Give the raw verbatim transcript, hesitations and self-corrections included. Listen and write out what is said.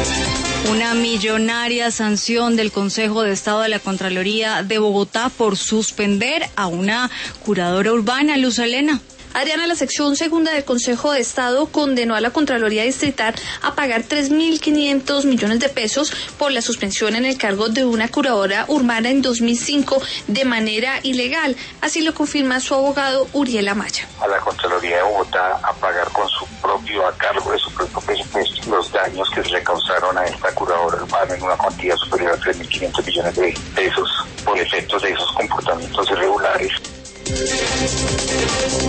Una millonaria sanción del Consejo de Estado de la Contraloría de Bogotá por suspender a una curadora urbana, Luz Helena. Adriana, la sección segunda del Consejo de Estado condenó a la Contraloría Distrital a pagar tres mil quinientos millones de pesos por la suspensión en el cargo de una curadora urbana en dos mil cinco de manera ilegal. Así lo confirma su abogado Uriel Amaya. A la Contraloría de Bogotá a pagar con su propio, a cargo de su propio presupuesto, los daños que se le causaron a esta curadora urbana en una cuantía superior a tres mil quinientos millones de pesos por efectos de esos comportamientos irregulares.